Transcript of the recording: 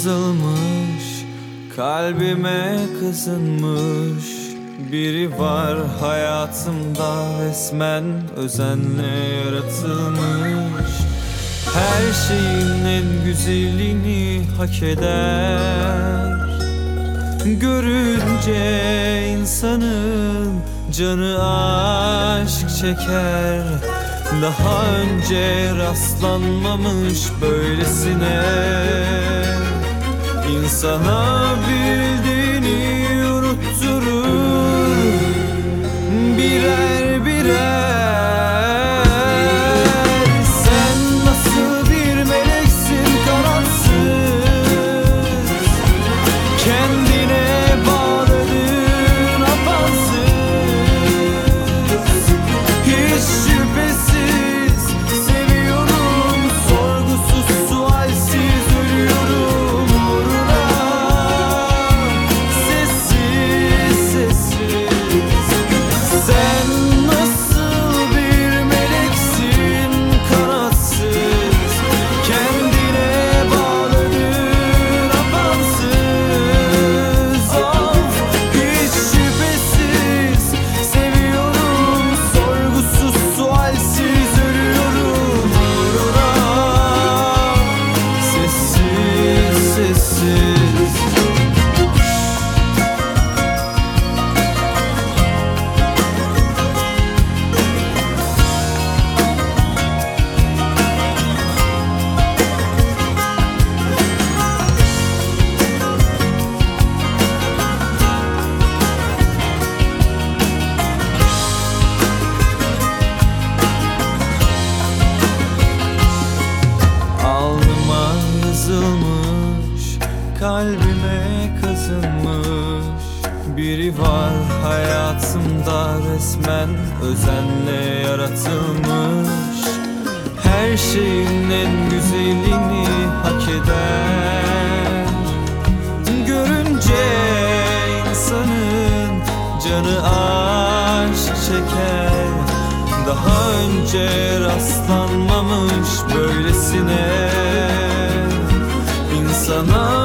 yazılmış, kalbime kazınmış. Biri var hayatımda, resmen özenle yaratılmış. Her şeyin en güzelini hak eder. Görünce insanın canı aşk çeker. Daha önce rastlanmamış böylesine. İnsana bildiğini unutturur birer birer. Sen nasıl bir meleksin kanatsız, kendine bağladın apansız. Hiç şüphesiz seviyorum, sorgusuz sualsiz ölüyorum uğruna. Sessiz sessiz. Sen nasıl bir meleksin kanatsız, kendine bağladın apansız. Of, hiç şüphesiz seviyorum, sorgusuz sualsiz ölüyorum uğruna. Sessiz sessiz. Alnıma yazılmış, kalbime kazınmış. Biri var hayatımda, resmen özenle yaratılmış. Her şeyin en güzelini hak eder. Görünce insanın canı aşk çeker. Daha önce rastlanmamış böylesine. İnsana